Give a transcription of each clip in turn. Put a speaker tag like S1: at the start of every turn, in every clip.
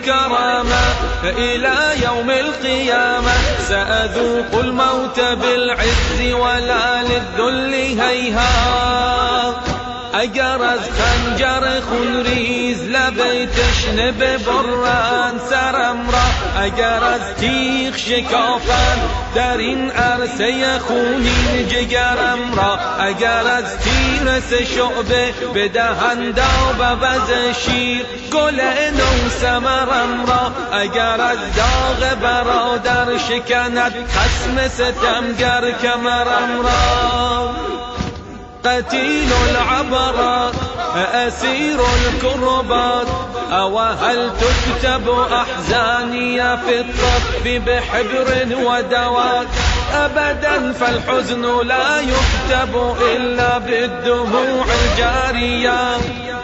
S1: كرامة إلى يوم القيامة سأذوق الموت بالعز ولا للذل هيهات اگر از خنجر خونریز لب تشنه ببرند سرم را اگر از تیغ شکافند در این عرصه خونین جگرم را اگر از تیر سه شعبه بدهند آب عوض شیر گل نو ثمرم را اگر از داغ برادر شکند خصم ستمگر کمرم را قتيل العبرات أسير الكربات أو هل تكتب أحزاني في الطف بحبر ودوات أبدا فالحزن لا يكتب إلا بالدموع الجارية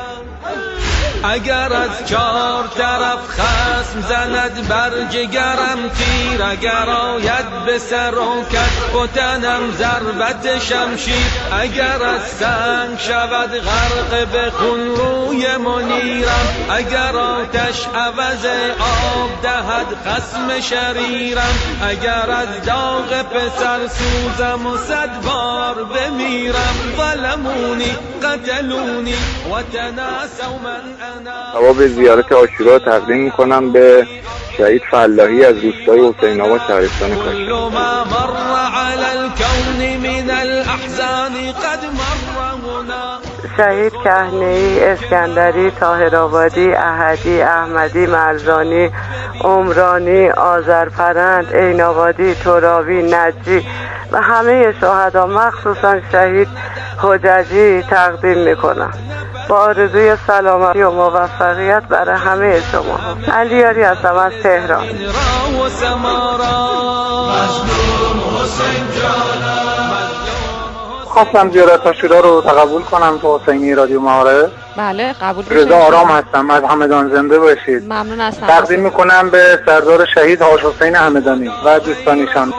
S1: اگر از چار طرف خصم زند بر جگرم تیر اگر آید به سر و کتف و تنم ضربت شمشیر اگر از سنگ شود غرق به خون روی منیرم اگر آتش عوض آب دهد خصم شریرم اگر از داغ پسر سوزم و 100 بار بمیرم ظلمونی قتلونی و تناسوا من
S2: ثواب زیارت عاشورا تقدیم میکنم به شهید فلاحی از روستای حسین آباد شهرستان کاشان.
S3: شهید کهنه‌ای، اسکندری، طاهرآبادی، احدی، احمدی، مرزانی، عمرانی، آذرپرند، عین‌آبادی، ترابی، نجی و همه شهدا مخصوصا شهید حججی تقدیم میکنم با آرزوی سلامتی و موفقیت برای همه شما. علیاری هستم از تهران.
S4: خواستم زیارت عاشورا رو تقبل کنم تو حسینی رادیو معارف.
S5: بله قبول بشه.
S4: رضا آرام هستم از همدان. زنده باشید.
S5: ممنون هستم.
S4: تقدیم میکنم به سردار شهید حاج حسین همدانی و دوستانشان.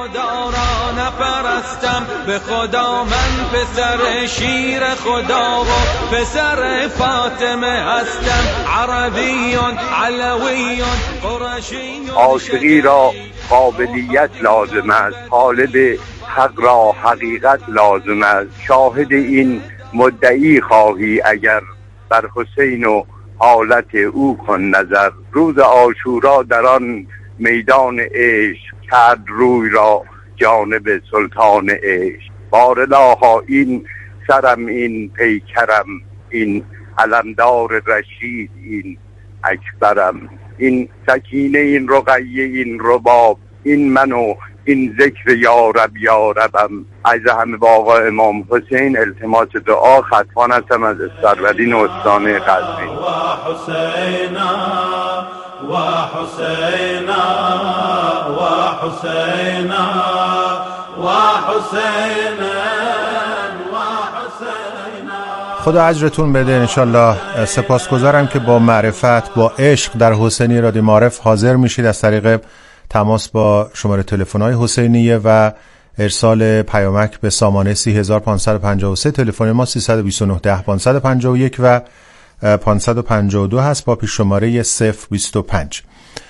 S1: به خدا من پسر شیر خدا و پسر فاطمه هستم عربیون علویون قرشیون.
S6: عاشقی را قابلیت لازم است طالب حق را حقیقت لازم است شاهد این مدعی خواهی اگر بر حسین و حالت او کن نظر روز عاشورا در آن میدان عشق کرد روی را جانب سلطان عشق بارالها این سرم این پیکرم این علمدار رشید این اکبرم این سکینه این رقیه این رباب این من و این ذکر یا ربم از همه با آقا امام حسین التماس دعا خطفان هستم از سرودین استان قزوین.
S7: و حسینا و حسینا و حسینا و حسینا و حسینا.
S8: خدا اجرتون بده انشالله. سپاسگزارم که با معرفت با عشق در حسینی رادیو معارف حاضر میشید از طریق تماس با شماره تلفن‌های حسینیه و ارسال پیامک به سامانه 3553 تلفن ما 329 10 551 و 552 هست با پیش شماره 025.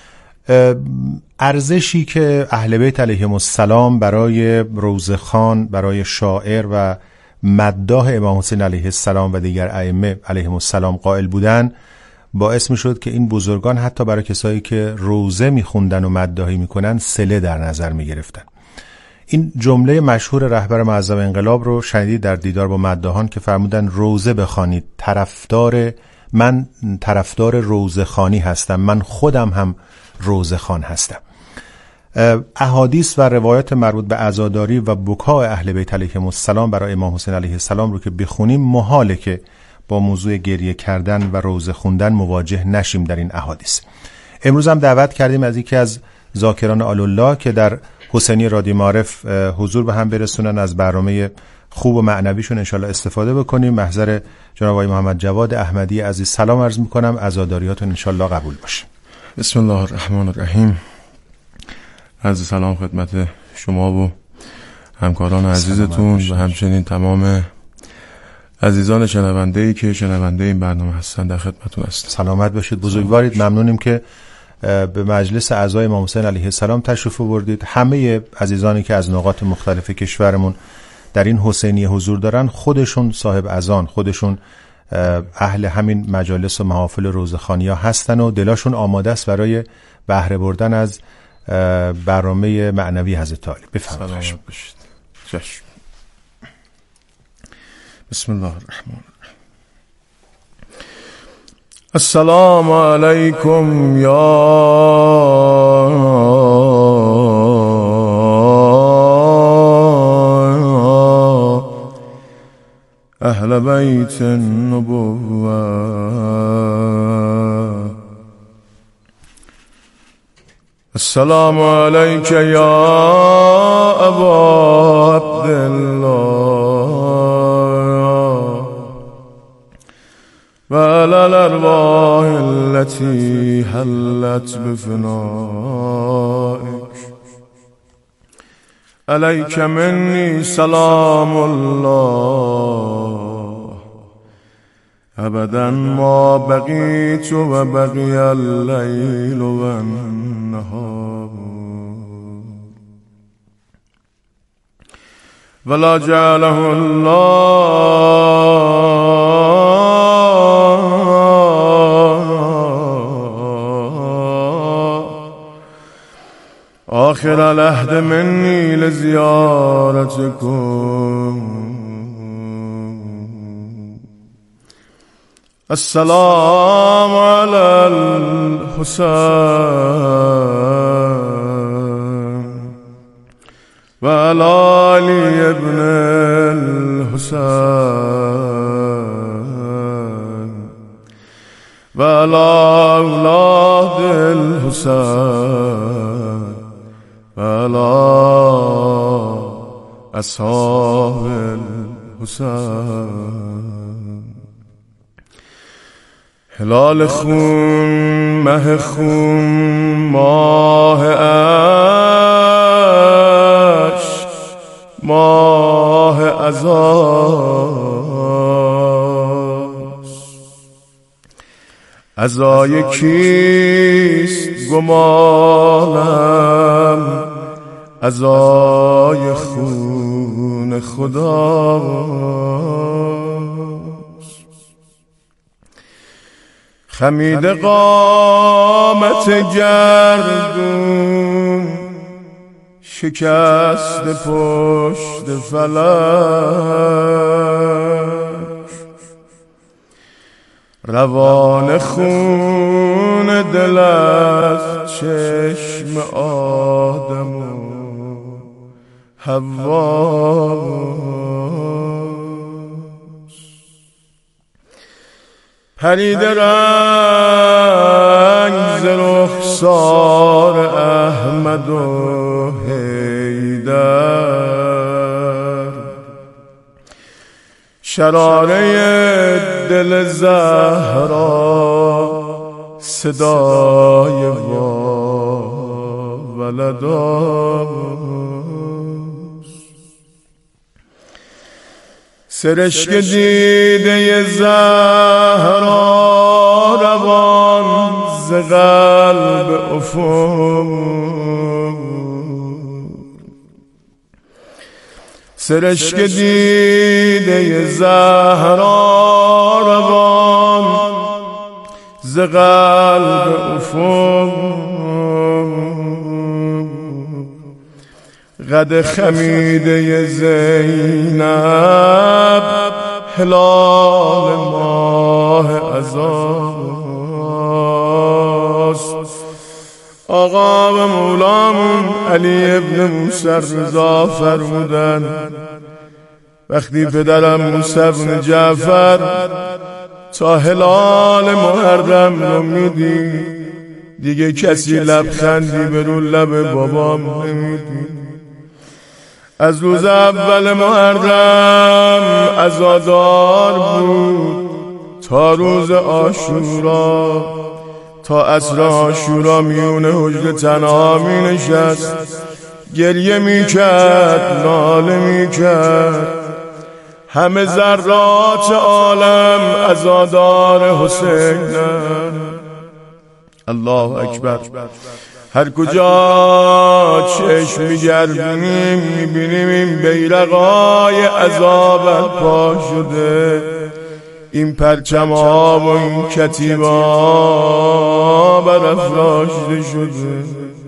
S8: ارزشی که اهل بیت علیهم السلام برای روزخوان، برای شاعر و مداح امام حسین علیه السلام و دیگر ائمه علیهم السلام قائل بودن باعث می شد که این بزرگان حتی برای کسایی که روزه می خوندن و مداحی می کنن صله در نظر می گرفتن. این جمله مشهور رهبر معظم انقلاب رو شنیدید در دیدار با مداحان که فرمودن روزه بخوانید، من طرفدار روزه خوانی هستم، من خودم هم روزه خوان هستم. احادیث و روایات مربوط به عزاداری و بکاء اهل بیت علیهم السلام برای امام حسین علیه السلام رو که بخونیم محاله که با موضوع گریه کردن و روزه خوندن مواجه نشیم در این احادیث. امروز هم دعوت کردیم از یکی از ذاکران آل‌الله که در حسینی رادیو معارف حضور به هم برسونن، از برنامه خوب و معنویشون انشالله استفاده بکنیم. محضر جناب آقای محمد جواد احمدی عزیز سلام عرض میکنم، عزاداریاتون انشالله قبول باشه.
S9: بسم الله الرحمن الرحیم. عرض سلام خدمت شما و همکاران عزیزتون و همچنین تمام عزیزان شنونده‌ای که شنونده این برنامه هستن در خدمتتون هستم.
S8: سلامت باشید، بزرگوارید. ممنونیم که به مجلس اعضای امام حسین علیه السلام تشریف آوردید. همه عزیزانی که از نقاط مختلف کشورمون در این حسینیه حضور دارن خودشون صاحب اذان، خودشون اهل همین مجالس و محافل روزخوانی‌ها هستن و دلاشون آماده است برای بهره بردن از برنامه معنوی حضرت علی. بفرمایید.
S9: چشم. بسم الله الرحمن الرحیم. السلام علیکم یا اهل بیت النبوة، السلام علیک یا ابا عبدالله و علی الارواح التي حلت بفنائك، علیک منی سلام الله ابدا ما بقیت و بقی اللیل و النهار ولا جعله الله آخر العهد منی لزیارتکم. السلام علی الحسین و علی علی ابن الحسین و علی اولاد الحسین و علی اصحاب الحسین. هلال خون، مه خون، ماه عشق، ماه عزاست. عزای کیست گمانم، عزای خون خداست. خمید قامت گردون، شکست پشت فلک، روان خون دل از چشم آدم و حوا. پرید رنگ ز رخسار احمد و حیدر، شراره دل زهرا صدای ولداست. سرشک دیده زهرا روان ز قلب افق، سرشک دیده زهرا روان ز قلب افق، قد خمیده زینب هلال ماه عزاست. آقا و مولامون علی ابن موسی رضا فرمودن وقتی پدرم موسی ابن جعفر تا هلال محرم رو میدی دیگه کسی لبخندی به رو لب بابام نمیدی. از روز اول محرم عزادار بود تا روز عاشورا، تا عصر عاشورا میون حجره تنها می نشست، گریه می کرد، ناله می کرد. همه ذرات عالم عزادار حسینن، الله اکبر. هر کجا چشم میگردیم میبینیم این بیرقای عذاب پا شده، این پرچم‌ها و این کتیبا برافراشته شده.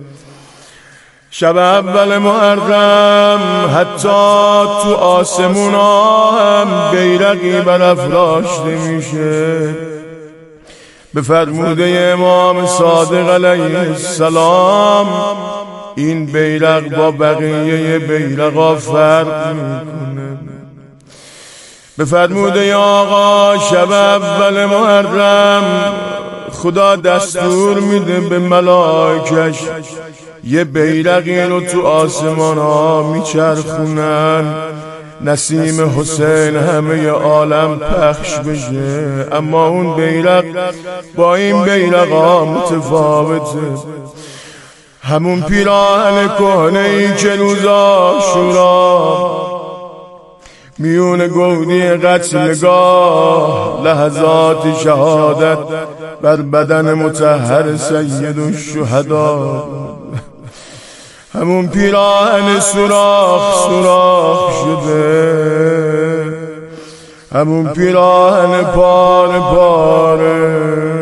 S9: شب اول محرم حتی تو آسمونا هم بیرقی برافراشته میشه. به فرموده امام صادق علیه السلام این بیرق با بقیه بیرقا فرق میکنه. به فرموده آقا شب اول محرم خدا دستور میده به ملائکش یه بیرقی رو تو آسمان ها میچرخونن، نسیم حسین همه عالم پخش بشه. اما اون بیرق با این بیرق ها متفاوته. همون پیراهن کهنه‌ای که روز عاشورا میون گودی قتلگاه لحظات شهادت بر بدن مطهر سید الشهدا، همون پیراهن سوراخ شده، همون پیراهن پاره پاره،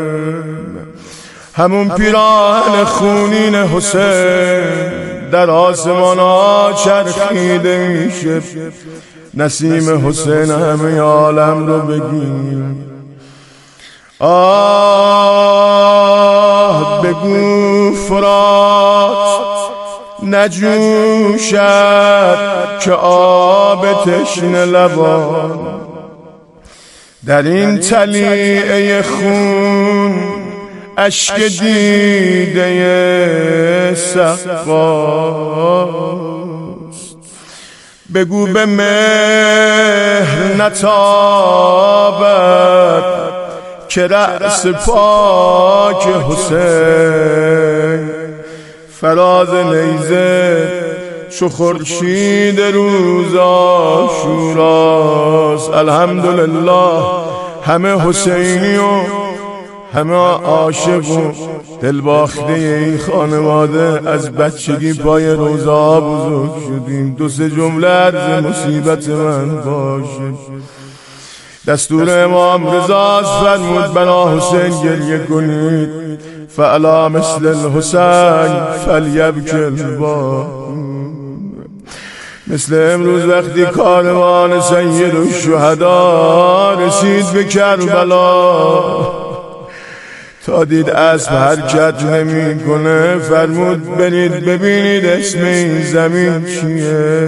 S9: همون پیراهن خونین حسین در آسمان ها چرخیده میشه. نسیم حسین همه عالم رو بگیر. آه بگو فرات نجوشد که آب تشنه لبان، در این تلیعه خون اشک دیده سقاست. بگو به مهر نتابد که رأس پاک حسین فراز نیزه چو خورشید روز عاشوراست. الحمدلله همه حسینی و همه عاشق و دلباخته این خانواده از بچگی پای روزا بزرگ شدیم. دو سه جمله عرض مصیبت من باشه. دستور امام رضا فرمود بنا حسین گریه کنید، فعلا مثل الحسین فلیبکی البا. مثل امروز وقتی کاروان سید الشهدا رسید به کربلا، تا دید اسب حرکت نمی کنه فرمود برید ببینید اسم این زمین چیه.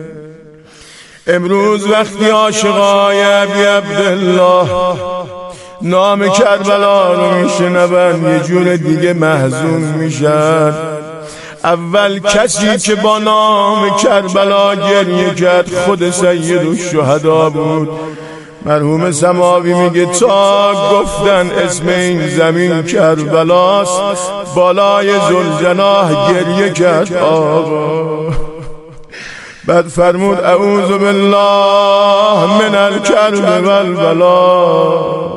S9: امروز وقتی عاشقای ابی عبدالله نام کربلا رو میشنون یه جور دیگه محزون میشن. اول کسی که با نام کربلا گریه کرد خود سید الشهدا بود. مرحوم سماوی میگه تا گفتن اسم این زمین کربلاست بالای ذوالجناح گریه کرد آقا. بعد فرمود اعوذ بالله من الکرب والبلا،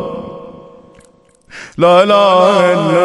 S9: لا اله الا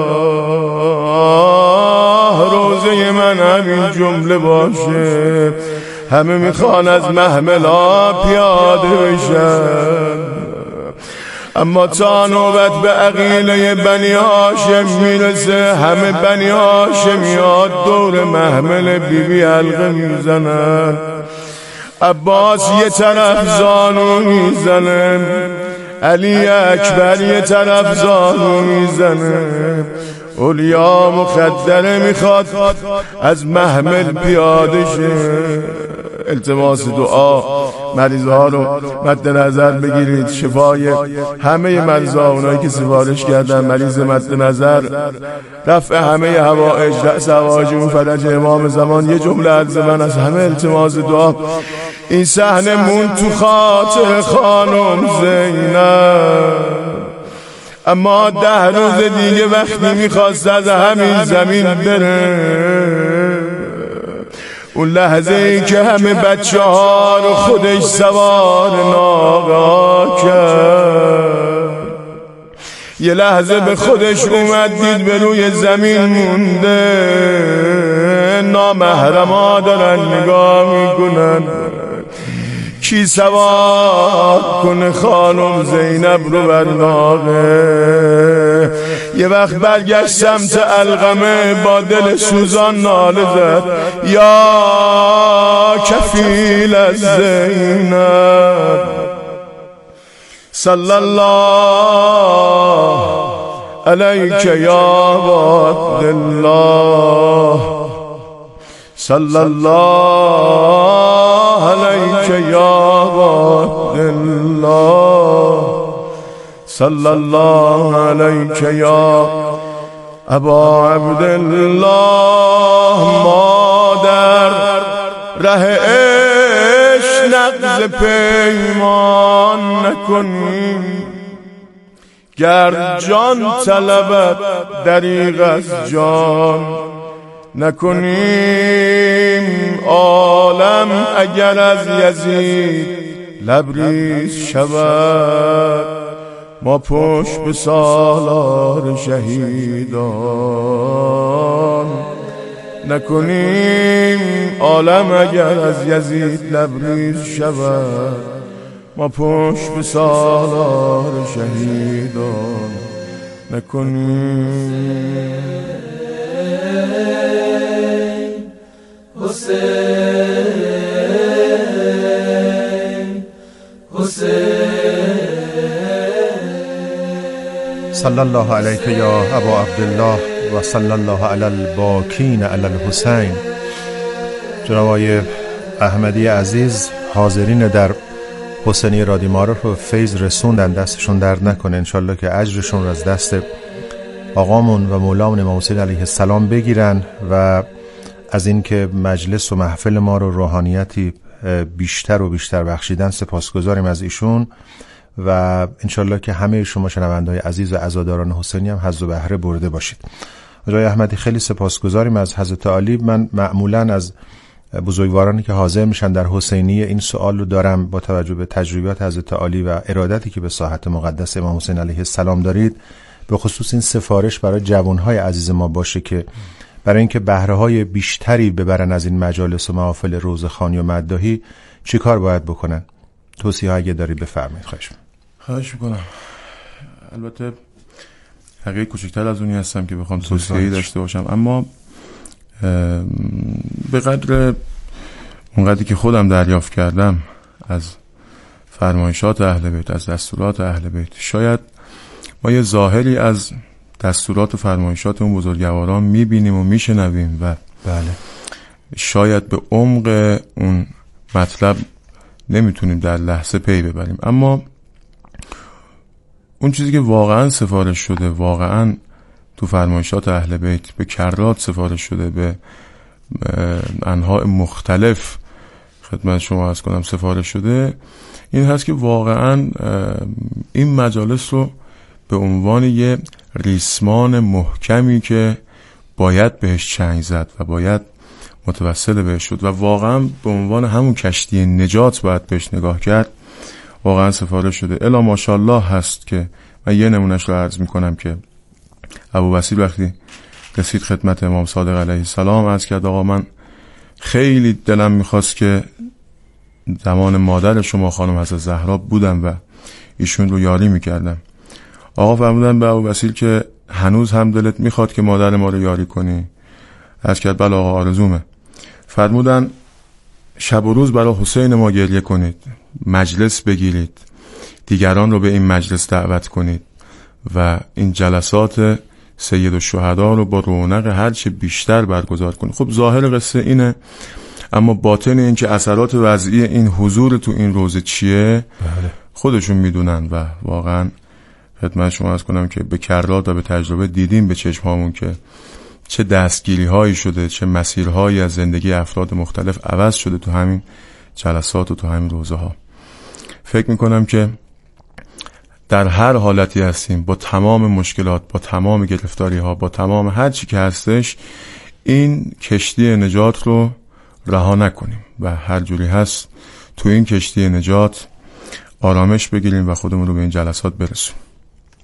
S9: الله. روزه من همین جمله باشه. همه میخوان از محملا پیاده بشن، اما تا نوبت به عقیله بنی هاشم میرسه همه بنی هاشمیات دور محمل بیبی حلقه میزنن. عباس یه طرف زانو میزنه، علی اکبر یه طرف زانو میزنه. اولیا مخدره میخواد از محمل پیاده شه. التماس دعا مریضها رو مد نظر بگیرید. شفای همه مریضا، اونایی که سفارش کردن مریض مد نظر، رفع همه حوائج، رأس حوائج اون فرج امام زمان. یه جمله عرض من از همه التماس دعا. این صحنه مون تو خاطر خانم زینب، اما 10 روز دیگه وقتی میخواست از همین زمین بره، اون لحظه ای که همه بچه ها رو خودش سوار ناقا کرد، یه لحظه به خودش اومد دید به روی زمین مونده، نامحرما دارن نگاه میکنن کی سوار کنه خانم زینب رو بر ناقه. یه وقت برگشت سمت علقمه با دل سوزان ناله زد یا کفیل از زینب صلی الله علیک یا عبدالله صلی الله علیک یا عبدالله صلی الله علیک یا ابا عبدالله. ما در ره عشق نقض پیمان نکنیم، گر جان طلبت دریغ از جان نکنیم. عالم اگر از یزید لبریز شود، ما پشت به سالار شهیدان نکنیم. عالم اگر از یزید لبریز شود، ما پشت به سالار شهیدان نکنیم.
S7: حسین
S8: صلی الله علیک یا ابا عبدالله و صلی الله علی الباکین علی الحسین. جناب آقای احمدی عزیز حاضرین در حسینی رادی معارف رو فیض رسوندن، دستشون درد نکنه، انشالله که اجرشون رو از دست آقامون و مولامون امام حسین علیه السلام بگیرن و از این که مجلس و محفل ما رو روحانیتی بیشتر و بیشتر بخشیدن سپاسگزاریم از ایشون و انشالله که همه شما شنونده‌های عزیز و عزاداران حسینی هم حظ و بهره برده باشید. آقای احمدی خیلی سپاسگزاریم از حضرت عالی. من معمولاً از بزرگوارانی که حاضر میشن در حسینی این سوال رو دارم با توجه به تجربیات حضرت عالی و ارادتی که به ساحت مقدس امام حسین علیه السلام دارید، به خصوص این سفارش برای جوانهای عزیز ما باشه که برای اینکه بهره‌های بیشتری ببرن از این مجالس و محافل روزخوانی و مداحی چی کار باید بکنن؟ توصیه اگه داری بفرمایید.
S9: خواهش میکنم. البته حقیقی کوچکتر از اونی هستم که بخوام توصیه‌ای داشته باشم، اما به قدر اونقدری که خودم دریافت کردم از فرمایشات اهل بیت، از دستورات اهل بیت، شاید ما یه ظاهری از دستورات و فرمایشات اون بزرگواران میبینیم و میشنویم و
S8: بله
S9: شاید به عمق اون مطلب نمیتونیم در لحظه پی ببریم، اما اون چیزی که واقعا سفارش شده، واقعا تو فرمایشات اهل بیت به کرات سفارش شده، به انواع مختلف خدمت شما عرض کنم سفارش شده، این هست که واقعا این مجالس رو به عنوان یه ریسمان محکمی که باید بهش چنگ زد و باید متوسل بهش شد و واقعا به عنوان همون کشتی نجات باید بهش نگاه کرد، واقعا سفارش شده. الا ماشاءالله هست که من یه نمونهش رو عرض میکنم که ابوبصیر وقتی رسید خدمت امام صادق علیه السلام عرض کرد آقا من خیلی دلم میخواست که زمان مادر شما خانم حضرت زهرا بودم و ایشون رو یاری میکردم. آقا فرمودن به ابوبصیر که هنوز هم دلت میخواد که مادر ما رو یاری کنی؟ عرض کرد بله آقا آرزومه. فرمودن شب و روز برای حسین ما گریه کنید، مجلس بگیرید، دیگران رو به این مجلس دعوت کنید و این جلسات سید الشهدا رو با رونق هرچه بیشتر برگزار کنید. خب ظاهر قصه اینه، اما باطن این که اثرات وضعی این حضور تو این روزه چیه خودشون میدونن و واقعا خدمت شما عرض کنم که به کرات و به تجربه دیدیم به چشمامون که چه دستگیری هایی شده، چه مسیرهایی از زندگی افراد مختلف عوض شده تو همین جلسات و تو همین روزه ها. فکر میکنم که در هر حالتی هستیم، با تمام مشکلات، با تمام گرفتاری ها، با تمام هر چی که هستش، این کشتی نجات رو رها نکنیم و هر جوری هست تو این کشتی نجات آرامش بگیریم و خودمون رو به این جلسات برسونیم.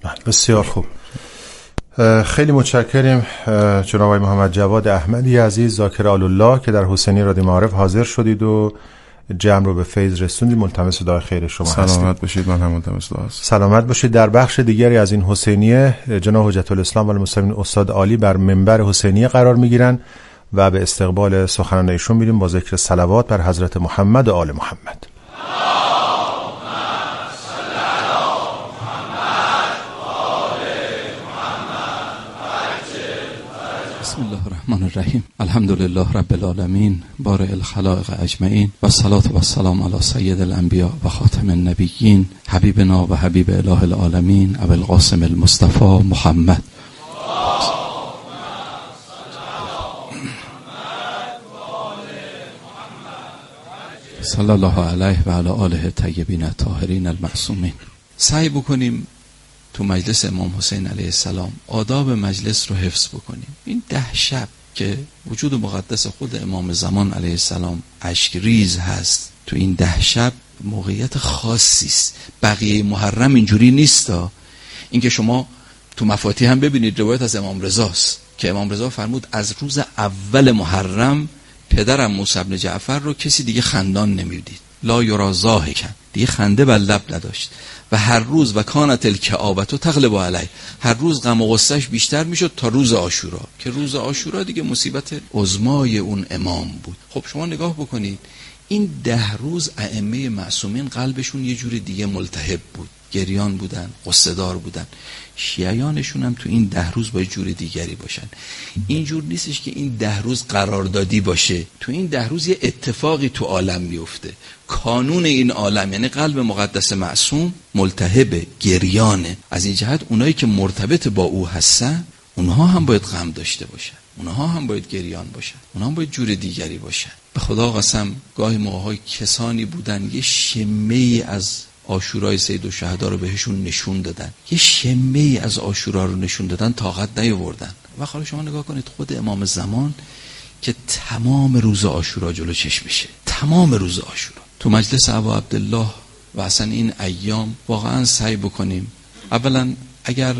S8: بسیار خوب. خیلی متشکریم جناب آقای محمد جواد احمدی عزیز ذاکر آل‌الله که در حسینی رادیو معارف حاضر شدید و جمع رو به فیض رسوندید. ملتمس دعای خیر شما هستیم.
S9: سلامت باشید. من هم ملتمس دعا هستم.
S8: سلامت باشید. در بخش دیگری از این حسینیه جناب حجت الاسلام و المسلمین استاد عالی بر منبر حسینیه قرار میگیرن و به استقبال سخنان ایشون میریم با ذکر صلوات بر حضرت محمد و آل محمد.
S5: بسم الله الرحمن الرحیم. الحمدلله رب العالمین بارئ الخلائق اجمعین و الصلاة و السلام علی سید الانبیاء و خاتم النبیین حبیبنا و حبیب اله العالمین ابو القاسم المصطفى محمد. صلی الله علیه و علی آله طیبین الطاهرین المعصومین. سعی بکنیم تو مجلس امام حسین علیه السلام آداب مجلس رو حفظ بکنیم. این 10 شب که وجود مقدس خود امام زمان علیه السلام اشکریز هست، تو این 10 شب موقعیت خاصی است. بقیه محرم اینجوری نیستا. اینکه شما تو مفاتیح هم ببینید روایت از امام رضاست که امام رضا فرمود از روز اول محرم پدرم موسی بن جعفر رو کسی دیگه خندان نمیدید. لا یرا ضاحکا، دیگه خنده بر لب نداشت و هر روز و کانت الکآبة تغلب علیه، هر روز غم و غصه‌اش بیشتر میشد تا روز عاشورا که روز عاشورا دیگه مصیبت عظمای اون امام بود. خب شما نگاه بکنید این 10 روز ائمه معصومین قلبشون یه جور دیگه ملتهب بود، گریان بودن، غصه دار بودن. شیعیانشون هم تو این 10 روز با جور دیگری باشن. اینجور نیستش که این 10 روز قراردادی باشه. تو این 10 روز یه اتفاقی تو عالم میفته. کانون این عالم یعنی قلب مقدس معصوم ملتهب، گریانه. از این جهت اونایی که مرتبط با او هستن اونها هم باید غم داشته باشن، اونها هم باید گریان باشن، اونها هم باید جور دیگری باشن. به خدا قسم گاهی موقع‌های کسانی بودن یه شمه‌ای از عاشورای سید الشهدا رو بهشون نشون دادن، یه شمه‌ای از عاشورا رو نشون دادن، طاقت نیاوردن. و حالا شما نگاه کنید خود امام زمان که تمام روز عاشورا جلو چشمشه، تمام روز عاشورا تو مجلس ابا عبدالله و اصلا این ایام واقعا سعی بکنیم. اولا اگر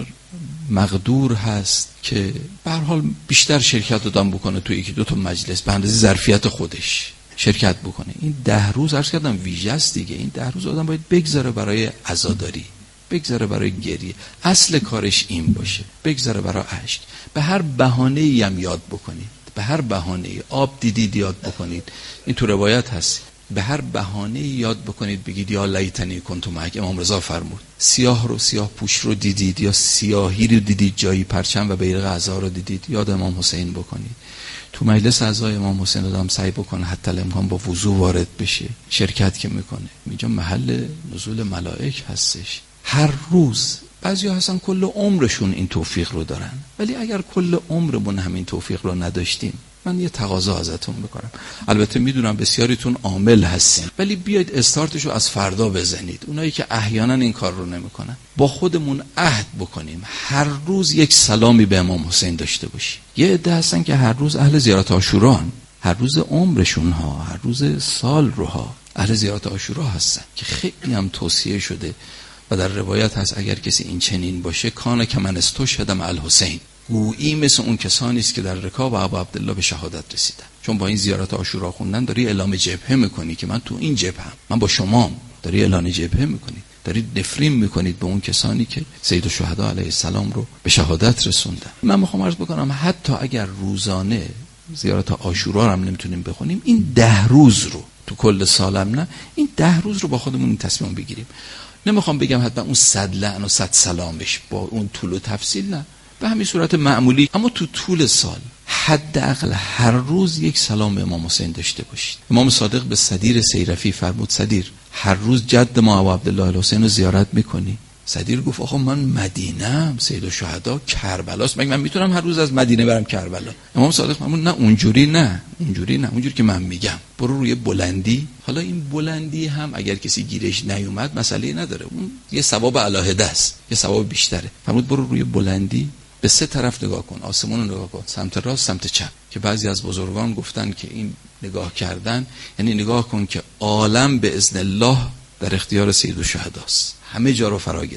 S5: مقدور هست که به هر حال بیشتر شرکت آدم بکنه تو 1-2 تا مجلس به اندازه ظرفیت خودش شرکت بکنه. این 10 روز عرض کردم ویژه است دیگه. این 10 روز آدم باید بگذاره برای عزاداری، بگذاره برای گریه، اصل کارش این باشه، بگذاره برای اشک. به هر بهانه‌ای هم یاد بکنید، به هر بهانه‌ای. آب دیدید یاد بکنید، این تو روایت هست. به هر بهانه‌ای یاد بکنید بگید یا لیتنی کنت معک. امام رضا فرمود سیاه پوش رو دیدید یا سیاهی رو دیدید جایی پرچم و بیرق عزا رو دیدید یاد امام حسین بکنید. تو مجلس عزای امام حسین آدم سعی بکنه حتی الامکان با وضو وارد بشه، شرکت که میکنه. اینجا محل نزول ملائک هستش. هر روز بعضی ها هستن کل عمرشون این توفیق رو دارن، ولی اگر کل عمرمون همین توفیق رو نداشتیم من یه تقاضا ازتون میکنم. البته میدونم بسیاریتون عامل هستین، ولی بیاید استارتشو از فردا بزنید. اونایی که احیانا این کار رو نمیکنن با خودمون عهد بکنیم هر روز یک سلامی به امام حسین داشته باشیم. یه عده هستن که هر روز اهل زیارت عاشوران، هر روز عمرشون ها، هر روز سال رو ها اهل زیارت عاشورا هستن که خیلی هم توصیه شده و در روایت هست اگر کسی این چنین باشه کان که من استشهدم الحسین، گویی مثل اون کسانی است که در رکاب ابا عبدالله به شهادت رسیدن. چون با این زیارت عاشورا خوندن داری اعلام جبهه میکنی که من تو این جبهه‌ام، من با شما. داری اعلان جبهه میکنی، داری نفرین میکنید به اون کسانی که سید الشهدا علیه السلام رو به شهادت رسوندن. من میخوام عرض بکنم حتی اگر روزانه زیارت عاشورا رو هم نمیتونیم بخونیم، این 10 روز رو تو کل سالم نه، این 10 روز رو با خودمون این تصمیم بگیریم. نمیخوام بگم حتما اون 100 لعن و 100 سلامش با اون طول و تفصیل، نه، به همین صورت معمولی، اما تو طول سال حداقل هر روز یک سلام به امام حسین داشته باشید. امام صادق به صدیر سیرفی فرمود صدیر هر روز جد ما ابو عبدالله الحسین رو زیارت میکنی؟ صدیر گفت آقا من مدینه‌ام، سید الشهدا کربلاست، من میتونم هر روز از مدینه برم کربلا؟ امام صادق فرمود نه اونجوری نه، اونجوری که من میگم، برو روی بلندی. حالا این بلندی هم اگر کسی گیرش نیومد مسئله نداره، اون یه ثواب علاهده است، یه ثواب بیشتره. فرمود برو روی بلندی، به 3 طرف نگاه کن، آسمون رو نگاه کن، سمت راست، سمت چپ. که بعضی از بزرگان گفتن که این نگاه کردن یعنی نگاه کن که عالم به اذن الله در اختیار سید الشهداست، همه جا رو فرا گرفت.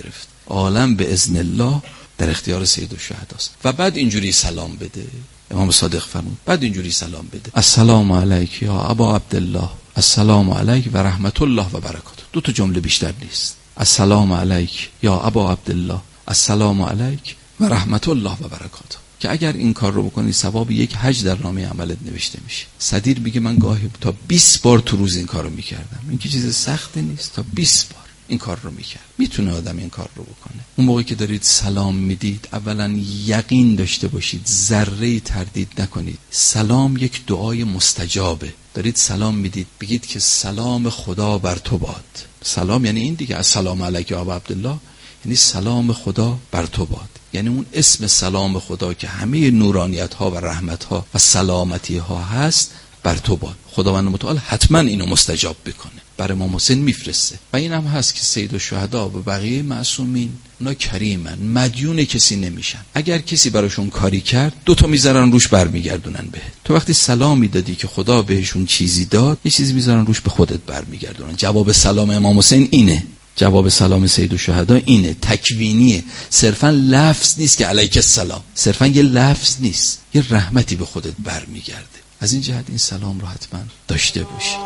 S5: عالم به اذن الله در اختیار سید الشهداست. و بعد اینجوری سلام بده. امام صادق فرمود بعد اینجوری سلام بده: السلام علیک یا ابا عبدالله، السلام علیک و رحمت الله و برکاته. 2 جمله بیشتر نیست. السلام علیک یا ابا عبدالله، السلام علیک و رحمت الله و برکاته. که اگر این کار رو بکنی ثواب یک حج در نامه عملت نوشته میشه. صدیر میگه من گاهی تا 20 بار تو روز این کارو میکردم. این که چیز سختی نیست، تا 20 بار این کار رو میکرد. میتونه آدم این کار رو بکنه. اون موقعی که دارید سلام میدید اولا یقین داشته باشید، ذره تردید نکنید. سلام یک دعای مستجابه. دارید سلام میدید بگید که سلام خدا بر تو باد. سلام یعنی این دیگه، السلام علیک یا ابا عبدالله، یعنی سلام خدا بر تو باد. یعنی اون اسم سلام خدا که همه نورانیت ها و رحمت ها و سلامتی ها هست بر تو باد. خداوند متعال حتما اینو مستجاب بکنه. بر امام حسین میفرسته. و این هم هست که سید الشهدا و بقیه معصومین اونا کریمن، مدیون کسی نمیشن. اگر کسی براشون کاری کرد 2 میذارن روش برمیگردونن بهت. تو وقتی سلامی دادی که خدا بهشون چیزی داد، یه چیزی میذارن روش به خودت برمیگردونن. جواب سلام امام حسین اینه. جواب سلام سید الشهدا اینه، تکوینیه، صرفا لفظ نیست که علیک السلام، صرفا یه لفظ نیست، یه رحمتی به خودت برمیگرده. از این جهت این سلام رو حتما داشته باشید.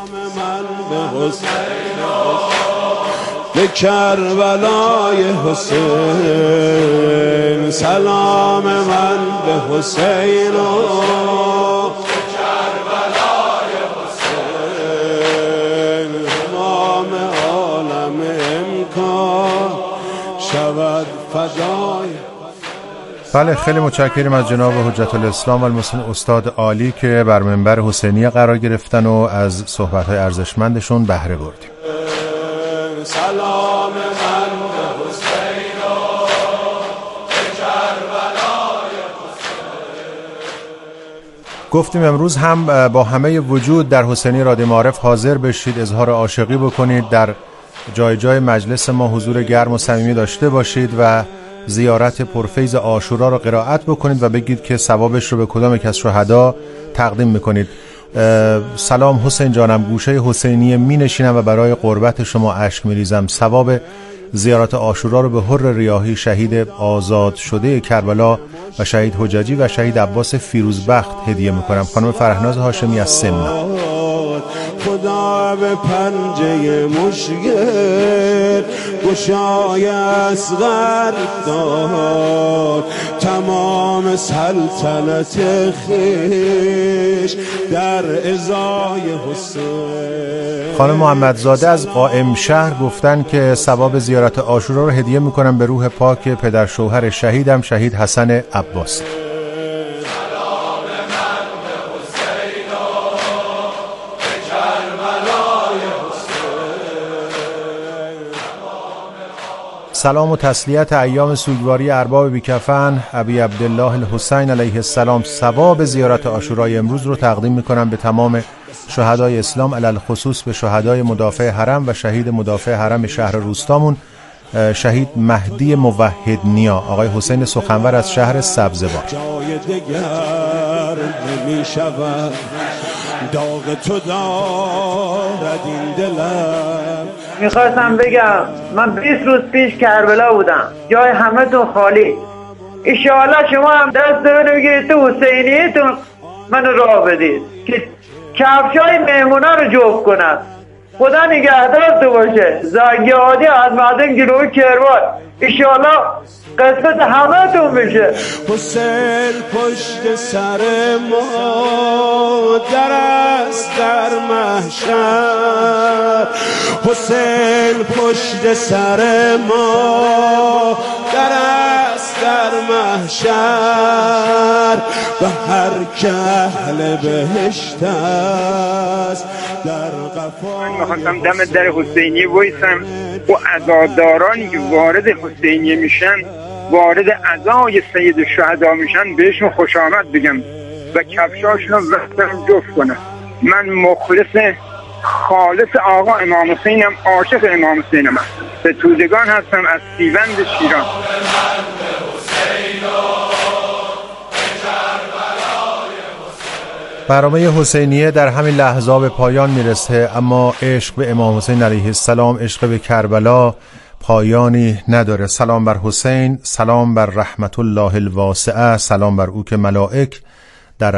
S9: به کربلای حسین، سلام من به حسین و کربلای حسین، امام عالم امکان شود فدای.
S8: بله، خیلی متشکریم از جناب حجت الاسلام و المسلمین استاد عالی که بر منبر حسینیه قرار گرفتن و از صحبت‌های ارزشمندشون بهره بردیم.
S9: سلام من به حسین و به کربلای حسین.
S8: گفتیم امروز هم با همه وجود در حسینی رادیو معارف حاضر بشید، اظهار عاشقی بکنید، در جای جای مجلس ما حضور گرم و صمیمی داشته باشید و زیارت پرفیض عاشورا رو قرائت بکنید و بگید که ثوابش رو به کدام یک از شهدا تقدیم میکنید. سلام حسین جانم، گوشه حسینیه می نشینم و برای قربت شما اشک می ریزم. ثواب زیارت عاشورا رو به حر ریاحی، شهید آزاد شده کربلا و شهید حججی و شهید عباس فیروزبخت هدیه می کنم. خانم فرهناز هاشمی از سمنان.
S9: خدا به پنجه مشکل گشای اصغر داد، تمام سلطنت خویش در ازای حسین.
S8: خانم محمدزاده از قائم شهر گفتن که ثواب زیارت عاشورا رو هدیه میکنم به روح پاک پدر شوهر شهیدم، شهید حسن عباس. سلام و تسلیت ایام سوگواری ارباب بیکفن ابی عبدالله الحسین علیه السلام. ثواب زیارت عاشورای امروز رو تقدیم میکنم به تمام شهدای اسلام، علل خصوص به شهدای مدافع حرم و شهید مدافع حرم شهر روستامون، شهید مهدی موحد نیا، آقای حسین سخنور از شهر سبزوار.
S9: جای دگر نمی شود، داغ تو دارد این دلم.
S3: میخواستم بگم من 20 روز پیش کربلا بودم، جای همه تو خالی. ایشاءالله شما هم دست منو بگیرید تو حسینیتون منو راه بدید که کفشای مهمونا رو جفت کنم. خدا نگهدار تو باشه. زنگی عادی از معدن گلوی کربال ایشاءالله قسمت همه تون بشه.
S9: حسین پشت سر ما در است در محشر، حسین پشت سر ما در است در محشر، و هر که اهل بهشت است در قفا.
S10: من میخواستم دم در حسینیه وایسم و عزادارانی که وارد حسینیه میشن، وارد عزای سید الشهدا میشن، بهشون خوش آمد بگم و کفشاشون رو وقتم جفت کنم. من مخلص خالص آقا امام حسینم، عاشق امام حسینم، به تودگان هستم از سیوند شیران.
S8: برنامه حسینیه در همین لحظه به پایان میرسه، اما عشق به امام حسین علیه السلام، عشق به کربلا پایانی نداره. سلام بر حسین، سلام بر رحمت الله الواسعه، سلام بر او که ملائک